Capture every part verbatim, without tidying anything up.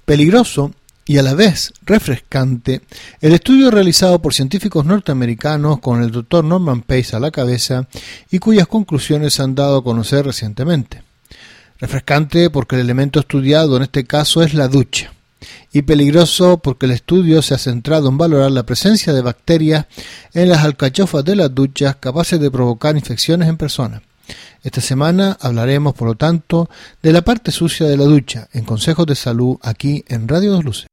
Peligroso y a la vez refrescante, el estudio realizado por científicos norteamericanos con el doctor Norman Pace a la cabeza y cuyas conclusiones se han dado a conocer recientemente. Refrescante porque el elemento estudiado en este caso es la ducha, y peligroso porque el estudio se ha centrado en valorar la presencia de bacterias en las alcachofas de las duchas capaces de provocar infecciones en personas. Esta semana hablaremos, por lo tanto, de la parte sucia de la ducha en Consejos de Salud aquí en Radio Dos Luces.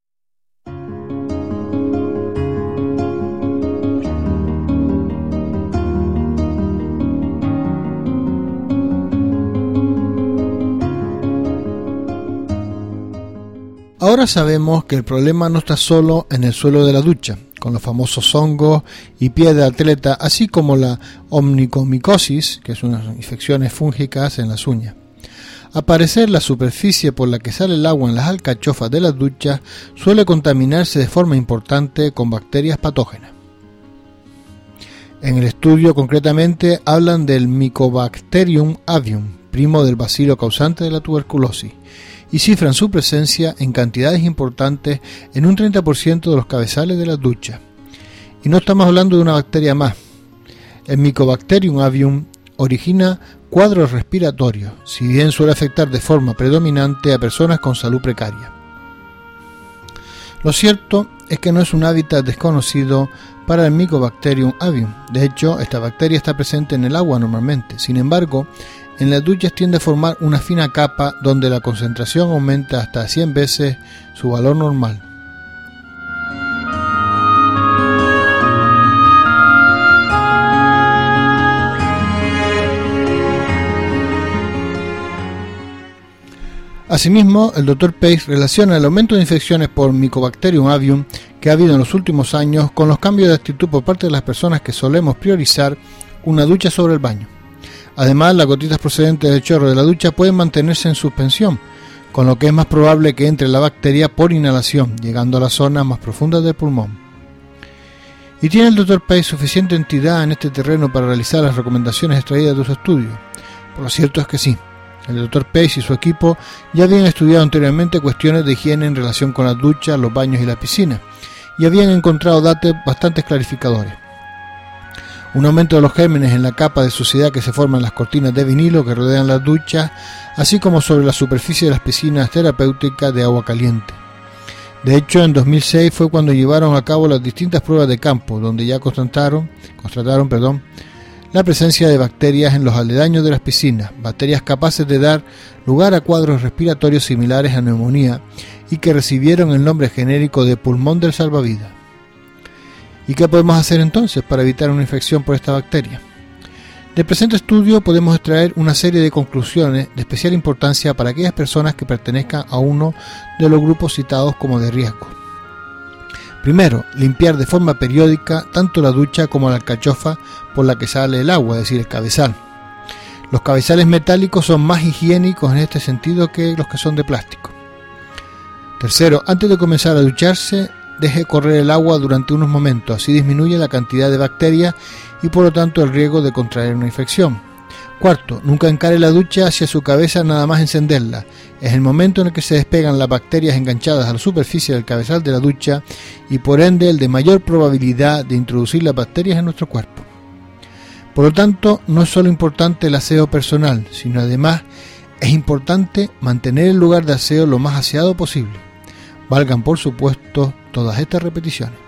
Ahora sabemos que el problema no está solo en el suelo de la ducha, con los famosos hongos y pies de atleta, así como la omnicomicosis, que son unas infecciones fúngicas en las uñas. Al parecer, la superficie por la que sale el agua en las alcachofas de las duchas suele contaminarse de forma importante con bacterias patógenas. En el estudio, concretamente, hablan del Mycobacterium avium, primo del bacilo causante de la tuberculosis, y cifran su presencia en cantidades importantes en un treinta por ciento de los cabezales de las duchas. Y no estamos hablando de una bacteria más. El Mycobacterium avium origina cuadros respiratorios, si bien suele afectar de forma predominante a personas con salud precaria. Lo cierto es que no es un hábitat desconocido para el Mycobacterium avium. De hecho, esta bacteria está presente en el agua normalmente. Sin embargo, en las duchas tiende a formar una fina capa donde la concentración aumenta hasta cien veces su valor normal. Asimismo, el doctor Pace relaciona el aumento de infecciones por Mycobacterium avium que ha habido en los últimos años con los cambios de actitud por parte de las personas que solemos priorizar una ducha sobre el baño. Además, las gotitas procedentes del chorro de la ducha pueden mantenerse en suspensión, con lo que es más probable que entre la bacteria por inhalación, llegando a las zonas más profundas del pulmón. ¿Y tiene el doctor Pace suficiente entidad en este terreno para realizar las recomendaciones extraídas de su estudio? Pues lo cierto es que sí. El doctor Pace y su equipo ya habían estudiado anteriormente cuestiones de higiene en relación con las duchas, los baños y la piscina, y habían encontrado datos bastante clarificadores. Un aumento de los gérmenes en la capa de suciedad que se forman en las cortinas de vinilo que rodean las duchas, así como sobre la superficie de las piscinas terapéuticas de agua caliente. De hecho, en dos mil seis fue cuando llevaron a cabo las distintas pruebas de campo, donde ya constataron, constataron perdón, la presencia de bacterias en los aledaños de las piscinas, bacterias capaces de dar lugar a cuadros respiratorios similares a neumonía y que recibieron el nombre genérico de pulmón del salvavidas. ¿Y qué podemos hacer entonces para evitar una infección por esta bacteria? Del presente estudio podemos extraer una serie de conclusiones de especial importancia para aquellas personas que pertenezcan a uno de los grupos citados como de riesgo. Primero, limpiar de forma periódica tanto la ducha como la alcachofa por la que sale el agua, es decir, el cabezal. Los cabezales metálicos son más higiénicos en este sentido que los que son de plástico. Tercero, antes de comenzar a ducharse, deje correr el agua durante unos momentos, así disminuye la cantidad de bacterias y por lo tanto el riesgo de contraer una infección. Cuarto, nunca encare la ducha hacia su cabeza nada más encenderla. Es el momento en el que se despegan las bacterias enganchadas a la superficie del cabezal de la ducha y por ende el de mayor probabilidad de introducir las bacterias en nuestro cuerpo. Por lo tanto, no es solo importante el aseo personal, sino además es importante mantener el lugar de aseo lo más aseado posible. Valgan por supuesto todas estas repeticiones.